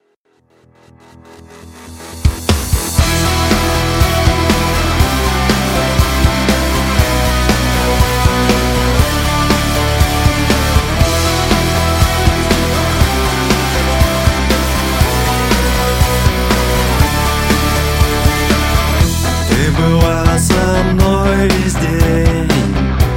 Ты была со мной весь день,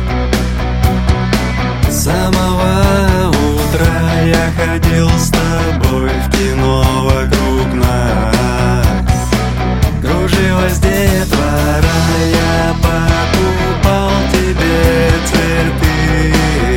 с самого утра я ходил с тобой в кино вокруг нас. Кружилась детвора, я покупал тебе цветы,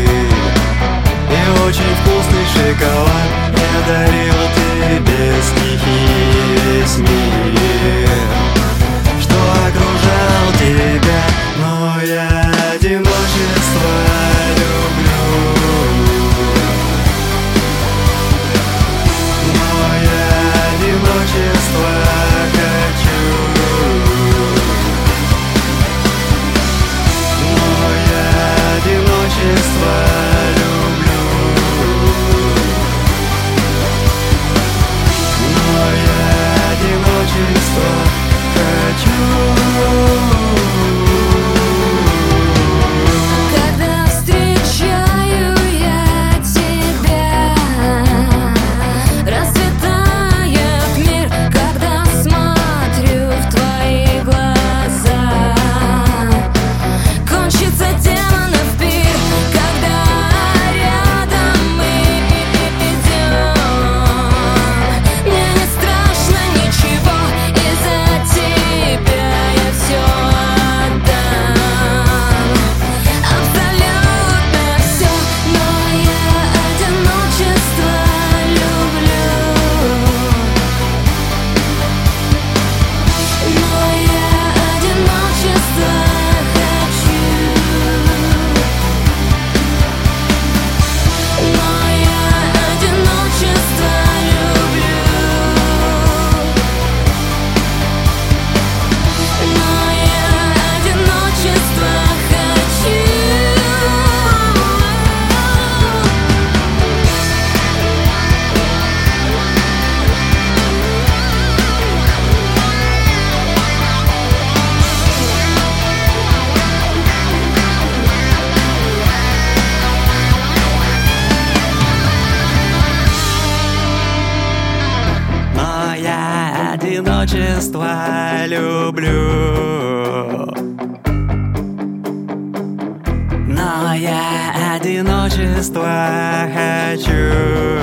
и очень вкусный шоколад я дарил тебе стихи весь мир, что окружал тебя, но я одиночество люблю. Но я одиночество хочу. Но я одиночество люблю. Но я одиночество хочу. Когда встречаю я тебя, расцветает мир, когда смотрю в твои глаза. Кончится демонов пир, когда рядом мы идем. Мне не страшно ничего, из-за тебя я все отдам. Абсолютно все, но я одиночество люблю. Но я одиночество хочу. Но я одиночество люблю. Но я одиночество хочу. Но я одиночество люблю. Но я одиночество хочу.